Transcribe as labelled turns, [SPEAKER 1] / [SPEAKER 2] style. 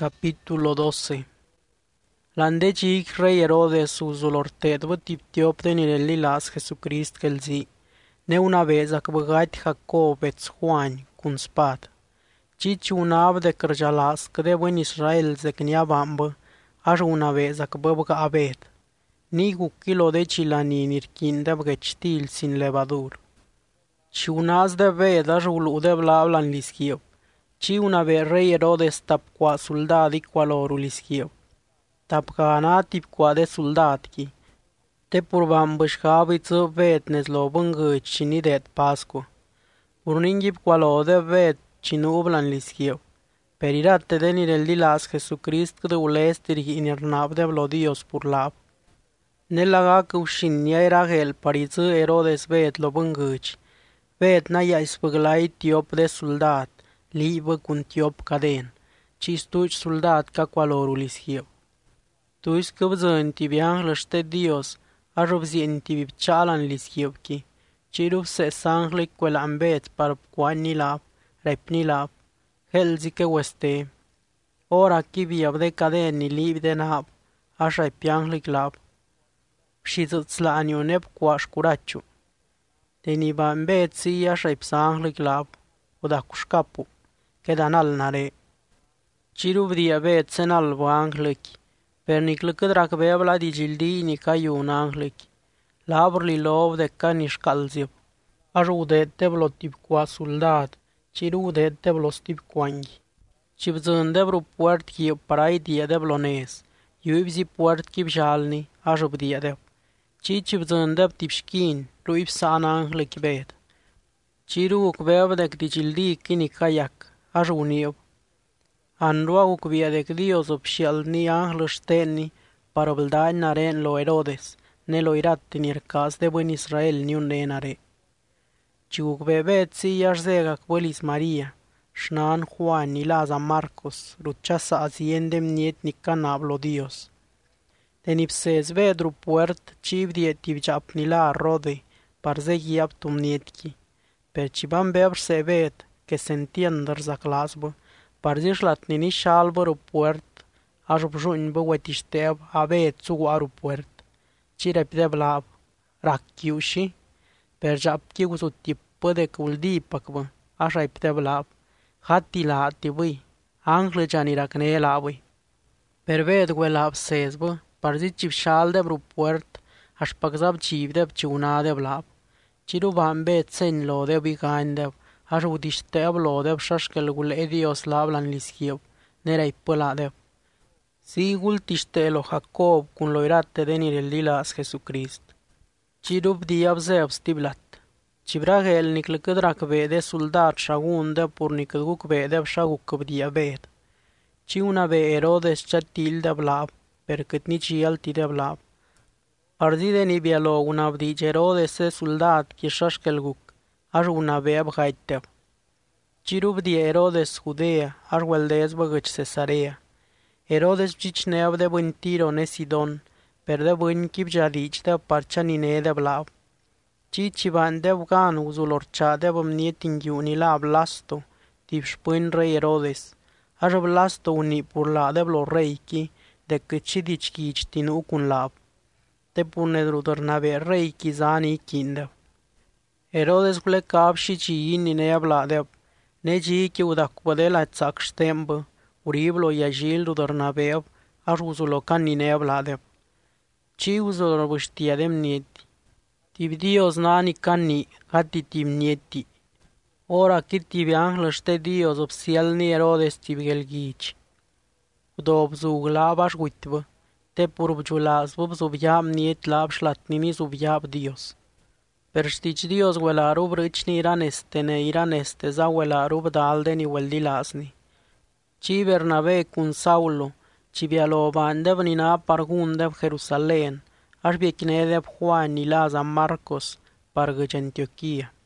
[SPEAKER 1] Capítulo 12. Landechig rey Herodes uzulorted tiptiop de nirelilas Jesucrist gelzi. Ne una vez acbăgat Jacob et Juan cun spad. Cici unab de cărjalas că de bun Israel zecnia bambă, așa una vez acbăbga abed. Nigu kilo de cilani nirkin de bgăctil sin levadur. Ci unaz de ved așa ulu de blavlan lischiop. Ci una vez rey Herodes tapqua soldadi qualorul lischiop. Tapcana tipqua de soldatki. Te purvam bășcaviță vetnes lo bângăci și nidet pascu. Urningip qualo de vet ci nu ublan lischiop. Perirate de nirel dilas Jesucrist că de ulestiri inernab de blodios purlap. Nelaga căușinia era gel pariță Herodes vet lo bângăci. Vet na ia ispăglai tiop de soldat. Libă cun tiop caden, ci stuci soldat ca qualorul lischiop. Tu scăbzân tibian lăște Dios, arubzien tibib chalan lischiopki, ci rup se sangle quel ambet par quani lap, repni lap, helzique weste. Ora kibiab de caden ni lib de nap, așa pianglic lap, și zățla anionep quaș curaciu. De niba ambet si așa sanglic lap, oda cușcapu. Quedan al nare. Cirub diabet sen albo angleki. Perniclă drac bebla di gildi ni caiun angleki. Labrli lov de caniș calziop. Ajudet de blotip qua soldat. Cirudet de blostip quanghi. Cibzân de vru puert ki parai dia de blones. Iuibzi puert ki bjalni. Ajub dia de. Cibzân de tipșkin. Luib san angleki bet. Ciru beb de di gildi kini kayak. Ajuniob. Anrua ucvia de Dios opșial ni anglășteni parobldai naren lo Herodes, ne lo irat tinircas de bun Israel ni un nenare. Ci ucbebet si iașzega cvălis Maria, șnan Juan ni laza Marcos, ruceasa aziendem niet ni canablo Dios. Tenipses vedru puert civdie tivjap ni la rode, parzegi aptum nietki, per cibam bebr se ved, que se entiender za clasbă, parziș latnini șalbă puert, ajup junbă uetișteb, ave tsugu aeroport, ci repide blab, racchiuși, per japchi cu tipă de culdi păcbă, așa-i pide blab, hati la hati băi, anglă jani racne la băi. Per ved guelab sezbă, parziș cip șal de puert, aș păczab civ de ciuna de blab, ciru bambe țeni lo de bigain de Aș udisteb lodeb șașkel gul edios lablan lischiop, nerei păladeb. Sigul tiștelo Jacob cun loirate de nirelilas Jesucrist. Cirup diab zeb stiblat. Cibragel niclăcăd racve de soldat șagunde purnicăd guc vedeb șagucăb diabet. Ci una ve Herodes cetil de blab, percât nici alti de blab. Arzi de nibialo una abdice Herodes de soldat chi șașkel guc. Aș una vea bhaiteb. Cirub di Herodes Judea, aș weldees băgăci Cesarea. Herodes cicneab de bân Tiro ne Sidon, per de bân chip jadici de parcea nine de blab. Cici van de bgan uzulor cea de bămnie tinghiuni la blasto, tip spân rei Herodes. Aș blasto uni purla de blor reiki, decât și dicici tin ucun lab. Te pune drutărnave reiki zani kindev. Herodes gule cap și ci in ne abladeb, ne ci che udacpăde la țac ștembă, uriblo iajil rudărnabev, aș uzulo can ne abladeb. Ci uzulor băștia dem nieti, tibdios nani cani, hati tim nieti. Ora chit tibian hlăște Dios opsialni Herodes tibgelgici. Udob zuglab aș uitbă, te purbjulas văb zubiab niet lab șlatnini zubiab Dios. Per știci Dios guelarub râcni iraneste za guelarub dalde ni weldilasni. Ci Bernabé cun Saulo, ci bialo bandev nina pargundev Jerusalén, aș biecnedev Juan ni laza Marcos, pargăci Antiochia.